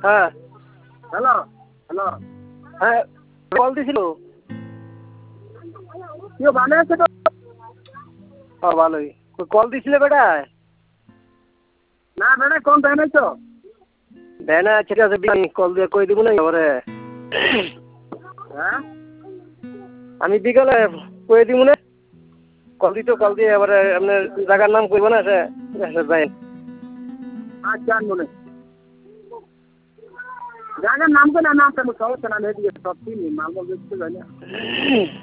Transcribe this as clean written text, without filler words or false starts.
হ্যাঁ hello hello হ্যাঁ call দিছিল। কেউ ভালো আছে তো? ভালোই। কল দিছিলে বেটায়? না বেটা কোন টাইম তো? দেয় না, ঠিক আছে কল দিয়ে কই দিব না এবারে। হ্যাঁ আমি বিকালে কই দিব না। কল দিয়ে এবারে আপনার জায়গার নাম কইব না সে যাই। আচ্ছা মনে জায়গার নাম তো না নাম তো সমস্যা না, সব চিনি মালদা দেখতে যাই না।